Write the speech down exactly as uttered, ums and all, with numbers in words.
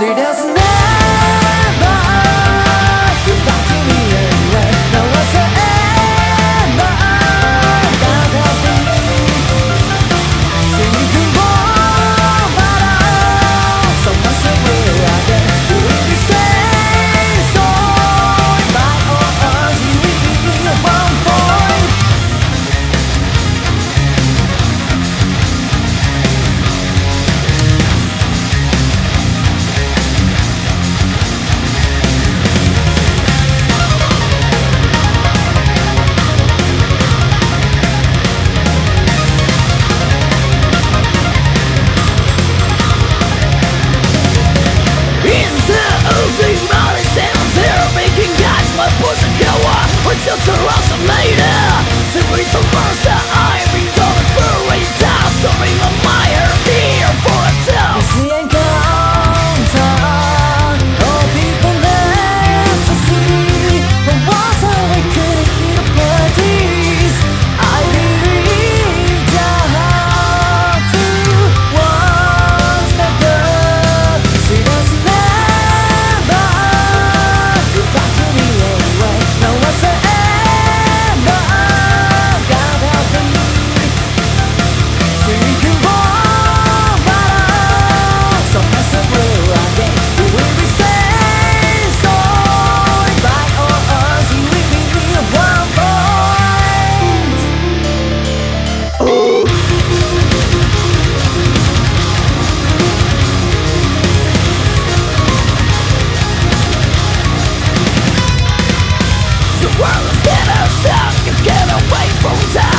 See, there's never goodbye to me anyway. No whatsoever that happened. See me do more, but I'm so much away again. You will be staying so by us. You will be at one point. Shelter of some lady simply some verse that I've been going through a time. Story of my hair here for a tell. It's the encounter of people left to see. The walls are we couldn't hear the parties. I believe your heart to once better. See, there's never goodbye to me anyway. No one's a Well, let's get ourselves, get away from time.